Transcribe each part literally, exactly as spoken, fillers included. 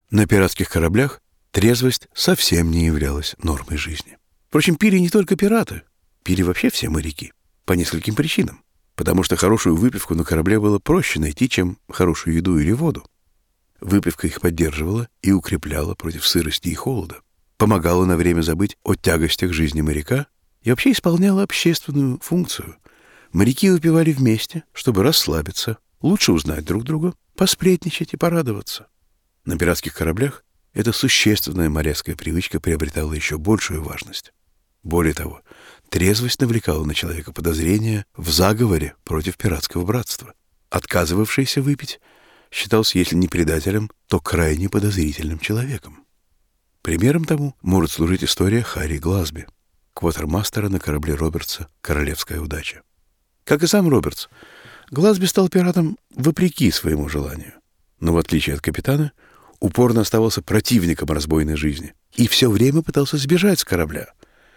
На пиратских кораблях трезвость совсем не являлась нормой жизни. Впрочем, пили не только пираты, пили вообще все моряки. По нескольким причинам. Потому что хорошую выпивку на корабле было проще найти, чем хорошую еду или воду. Выпивка их поддерживала и укрепляла против сырости и холода, помогала на время забыть о тягостях жизни моряка и вообще исполняла общественную функцию. Моряки выпивали вместе, чтобы расслабиться, лучше узнать друг друга, посплетничать и порадоваться. На пиратских кораблях эта существенная моряцкая привычка приобретала еще большую важность. Более того, трезвость навлекала на человека подозрения в заговоре против пиратского братства. Отказывавшийся выпить считался, если не предателем, то крайне подозрительным человеком. Примером тому может служить история Харри Гласби, квотермастера на корабле Робертса «Королевская удача». Как и сам Робертс, Гласби стал пиратом вопреки своему желанию, но в отличие от капитана, упорно оставался противником разбойной жизни и все время пытался сбежать с корабля.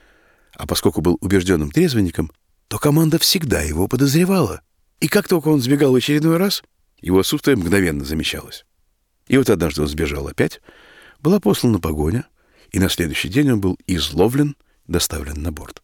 А поскольку был убежденным трезвенником, то команда всегда его подозревала. И как только он сбегал в очередной раз, его отсутствие мгновенно замечалось. И вот однажды он сбежал опять, была послана погоня, и на следующий день он был изловлен, доставлен на борт.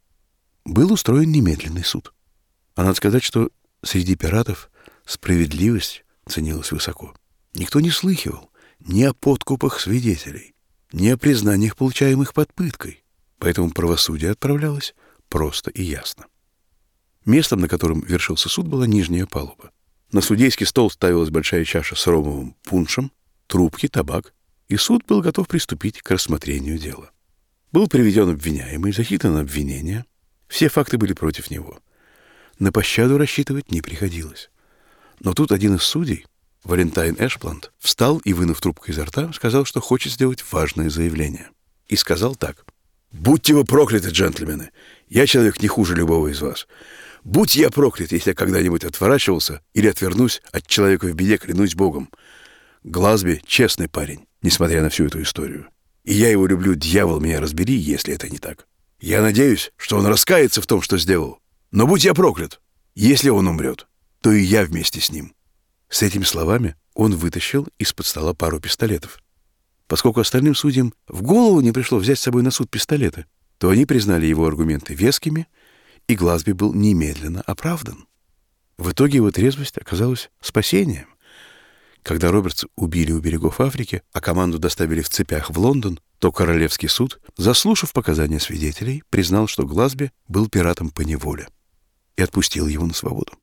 Был устроен немедленный суд. А надо сказать, что среди пиратов справедливость ценилась высоко. Никто не слыхивал ни о подкупах свидетелей, ни о признаниях, получаемых под пыткой. Поэтому правосудие отправлялось просто и ясно. Местом, на котором вершился суд, была нижняя палуба. На судейский стол ставилась большая чаша с ромовым пуншем, трубки, табак, и суд был готов приступить к рассмотрению дела. Был приведен обвиняемый, зачитано обвинение. Все факты были против него. На пощаду рассчитывать не приходилось. Но тут один из судей, Валентайн Эшпланд, встал и, вынув трубку изо рта, сказал, что хочет сделать важное заявление. И сказал так: «Будьте вы прокляты, джентльмены! Я человек не хуже любого из вас. Будь я проклят, если я когда-нибудь отворачивался или отвернусь от человека в беде, клянусь Богом. Гласби — честный парень, несмотря на всю эту историю. И я его люблю, дьявол меня разбери, если это не так. Я надеюсь, что он раскается в том, что сделал. Но будь я проклят! Если он умрет, то и я вместе с ним». С этими словами он вытащил из-под стола пару пистолетов. Поскольку остальным судьям в голову не пришло взять с собой на суд пистолеты, то они признали его аргументы вескими, и Гласби был немедленно оправдан. В итоге его трезвость оказалась спасением. Когда Робертса убили у берегов Африки, а команду доставили в цепях в Лондон, то Королевский суд, заслушав показания свидетелей, признал, что Гласби был пиратом по неволе и отпустил его на свободу.